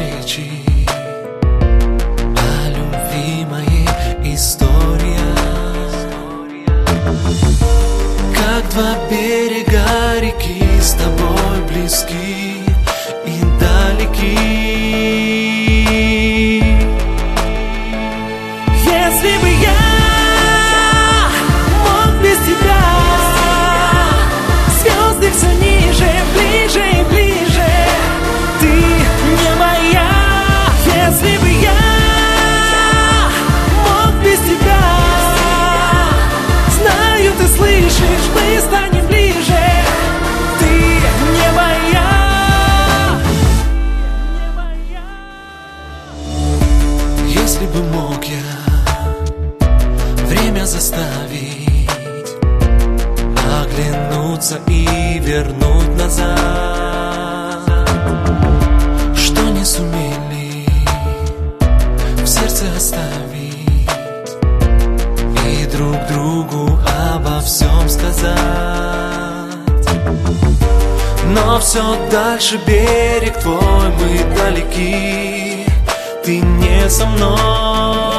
встречи, о любви моей история. Как два берега реки с тобой близки и далеки. Если бы я мог без тебя, звезды все ниже, ближе и ближе. Ты не моя. Если бы я мог без тебя, знаю, ты слышишь, мы станем ближе. Ты не моя. Если бы мог я время заставить оглянуться и вернуть назад, что не сумели в сердце оставить, и друг другу обо всем сказать. Но все дальше берег твой, мы далеки, ты не со мной.